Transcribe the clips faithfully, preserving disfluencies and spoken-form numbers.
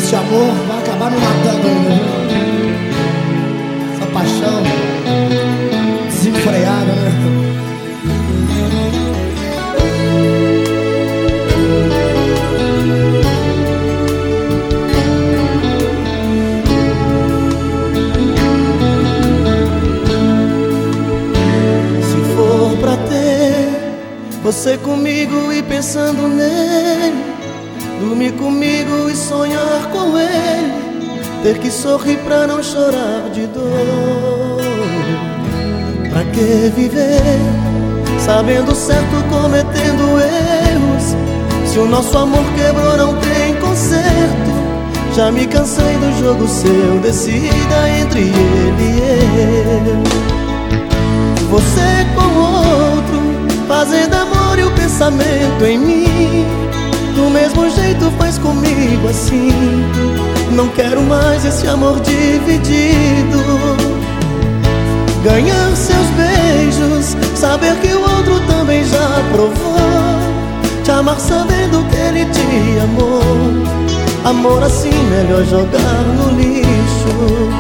Esse amor vai acabar me matando ainda, viu? Essa paixão desenfreada, né? Se for pra ter você comigo e pensando nele, dormir comigo e sonhar com ele, ter que sorrir pra não chorar de dor. Pra que viver sabendo certo, cometendo erros, se o nosso amor quebrou não tem conserto? Já me cansei do jogo seu, decida entre ele e eu. Você com outro, fazendo amor e o pensamento em mim, do mesmo jeito faz comigo assim. Não quero mais esse amor dividido. Ganhar seus beijos, saber que o outro também já provou, te amar sabendo que ele te amou. Amor assim melhor jogar no lixo.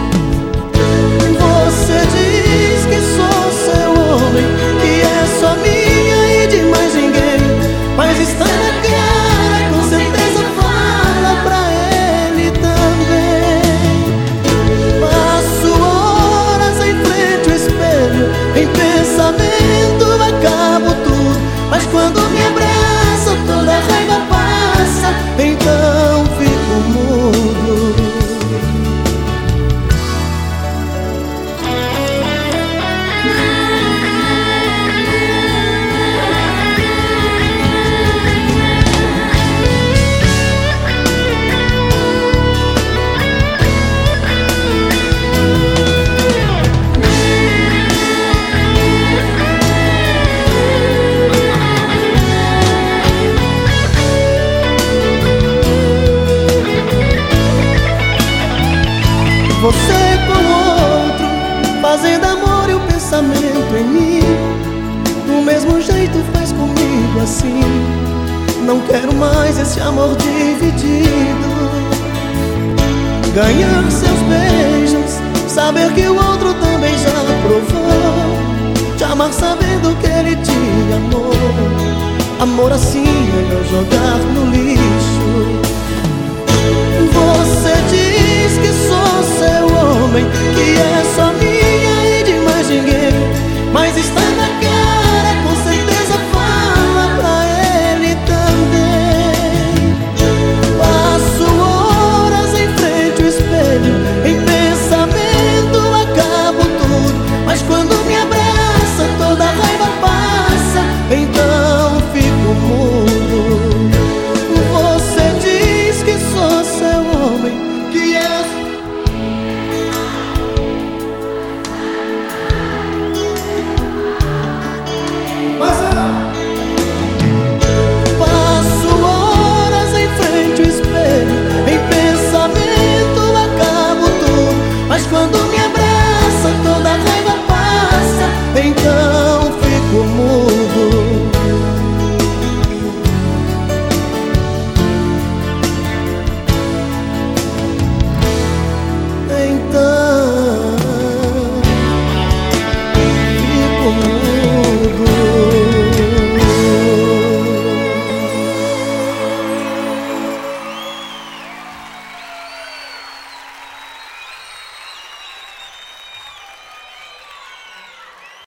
Você diz que sou seu homem, que é só minha e de mais ninguém, mas está na cara, com certeza fala pra ele também. Passo horas em frente ao espelho, em pensamento acabo tudo, mas quando me abraça toda a raiva passa, então fico mudo. Você com outro, fazendo amor e o pensamento em mim, do mesmo jeito faz comigo assim. Não quero mais esse amor dividido. Ganhar seus beijos, saber que o outro também já provou, te amar sabendo que ele te amou. Amor assim melhor jogar no lixo. Você diz que sou seu homem, que é só